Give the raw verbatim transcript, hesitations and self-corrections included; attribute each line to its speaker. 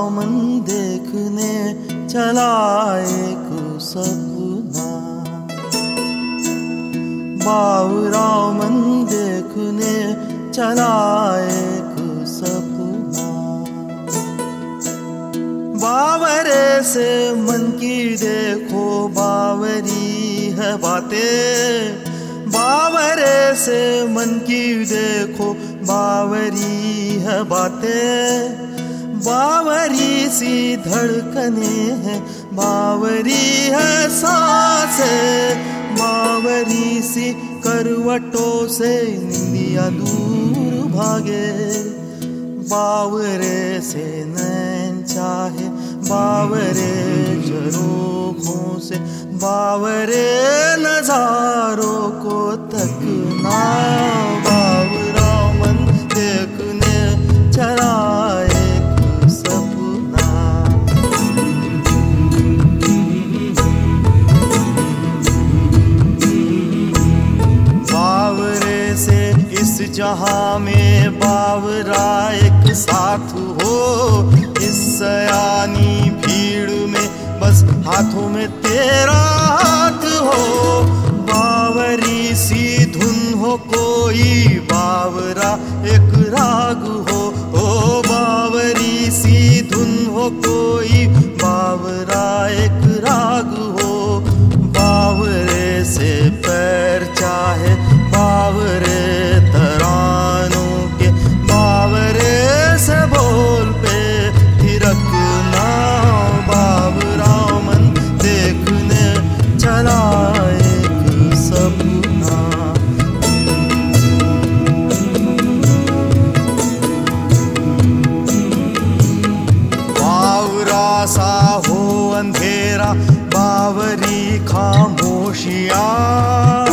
Speaker 1: मन देखने चला एक सपना, बावरा मन देखने चला एक सपना। बावरे से मन की देखो बावरी है बातें, बावरे से मन की देखो बावरी है बातें। बावरी सी धड़कने हैं, बावरी है सांसें, बावरी सी करवटों से निंदिया दूर भागे। बावरे से नैन चाहे, बावरे झरोखों से, बावरे नजारों को तकना। बावरा मन देखने चला एक सपना। बावरे से इस जहां में बावरा एक साथ हो, इस सयानी भीड़ में बस हाथों में तेरा हाथ हो। बावरी सी धुन हो कोई, बावरा एक राग हो। ओ बावरी सी धुन हो कोई, बावरा एक राग हो। बावरे से पैर चाहे, बावरे तरानों के, बावरे से बोल पे थिरकना। बावरा मन देखने चला एक सपना। बावरा सा हो अंधेरा, बावरी खामोशियाँ।